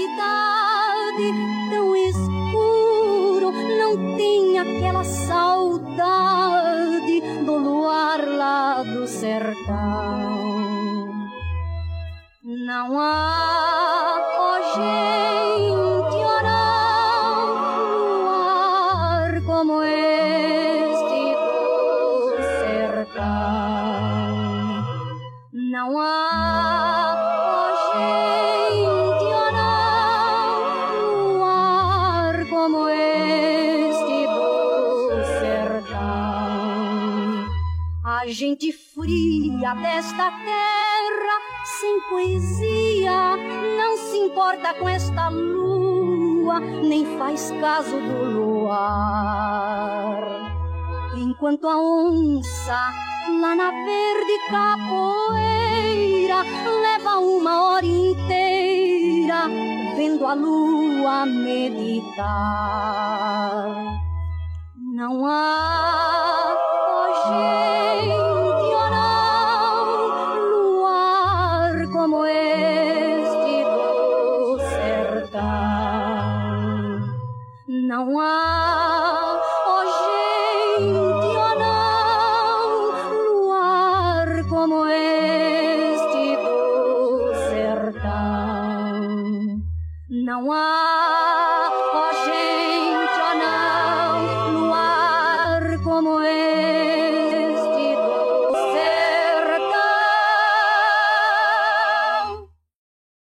cidade tão escuro não tinha aquela saudade do luar lá do sertão. Não há, ó gente, luar como este do sertão. Não há, ó gente, luar como este do sertão. A gente fria desta terra, sem poesia, não se importa com esta lua, nem faz caso do luar. Enquanto a onça, lá na verde capoeira, leva uma hora inteira vendo a lua meditar. Não há, ó gente, luar como este do sertão. Não há, ó gente, luar como este do sertão. Não há